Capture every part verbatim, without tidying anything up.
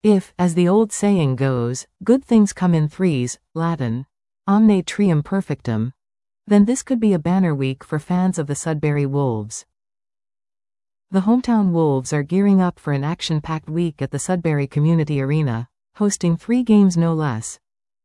If, as the old saying goes, good things come in threes, Latin, omne trium perfectum, then this could be a banner week for fans of the Sudbury Wolves. The hometown Wolves are gearing up for an action-packed week at the Sudbury Community Arena, hosting three games no less.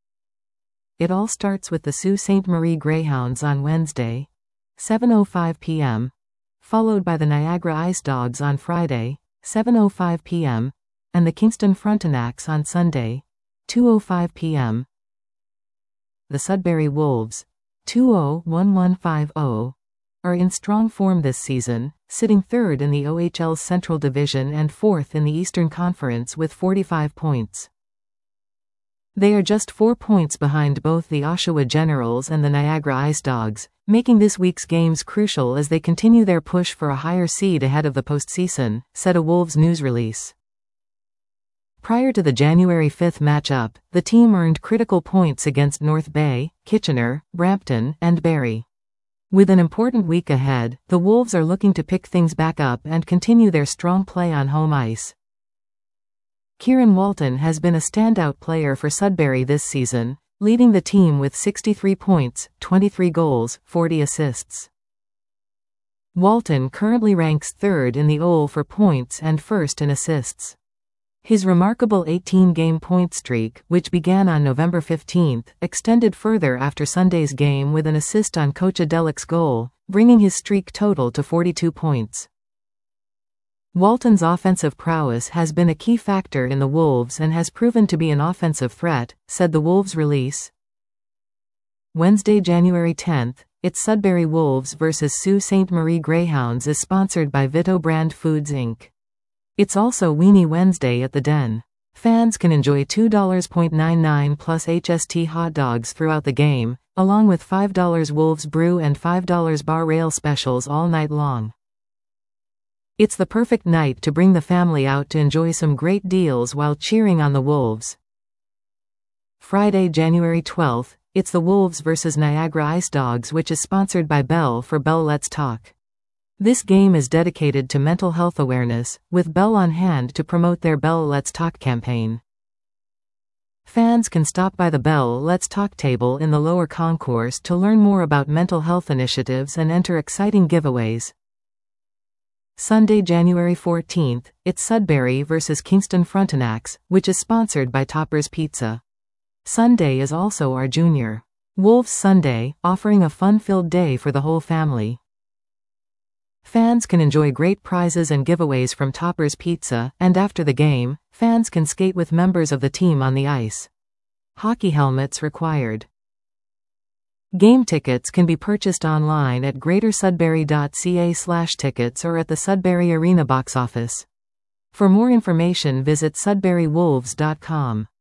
It all starts with the Sault Ste. Marie Greyhounds on Wednesday, seven oh five p m, followed by the Niagara Ice Dogs on Friday, seven oh five p m, and the Kingston Frontenacs on Sunday, two oh five p m The Sudbury Wolves, two oh one one five oh, are in strong form this season, sitting third in the O H L's Central Division and fourth in the Eastern Conference with forty-five points. They are just four points behind both the Oshawa Generals and the Niagara Ice Dogs, making this week's games crucial as they continue their push for a higher seed ahead of the postseason, said a Wolves news release. Prior to the January fifth matchup, the team earned critical points against North Bay, Kitchener, Brampton, and Barrie. With an important week ahead, the Wolves are looking to pick things back up and continue their strong play on home ice. Kieran Walton has been a standout player for Sudbury this season, leading the team with sixty-three points, twenty-three goals, forty assists. Walton currently ranks third in the O L for points and first in assists. His remarkable eighteen-game point streak, which began on November fifteenth, extended further after Sunday's game with an assist on Coach Adelic's goal, bringing his streak total to forty-two points. Walton's offensive prowess has been a key factor in the Wolves and has proven to be an offensive threat, said the Wolves release. Wednesday, January tenth, it's Sudbury Wolves versus Sault Ste. Marie Greyhounds is sponsored by Vito Brand Foods Incorporated. It's also Weenie Wednesday at the Den. Fans can enjoy two ninety-nine plus H S T hot dogs throughout the game, along with five dollars Wolves Brew and five dollars Bar Rail specials all night long. It's the perfect night to bring the family out to enjoy some great deals while cheering on the Wolves. Friday, January twelfth, it's the Wolves versus Niagara Ice Dogs, which is sponsored by Bell for Bell Let's Talk. This game is dedicated to mental health awareness, with Bell on hand to promote their Bell Let's Talk campaign. Fans can stop by the Bell Let's Talk table in the lower concourse to learn more about mental health initiatives and enter exciting giveaways. Sunday, January fourteenth, it's Sudbury versus Kingston Frontenacs, which is sponsored by Toppers Pizza. Sunday is also our Junior Wolves Sunday, offering a fun-filled day for the whole family. Fans can enjoy great prizes and giveaways from Toppers Pizza, and after the game, fans can skate with members of the team on the ice. Hockey helmets required. Game tickets can be purchased online at greater sudbury dot c a slash tickets or at the Sudbury Arena box office. For more information, visit sudbury wolves dot com.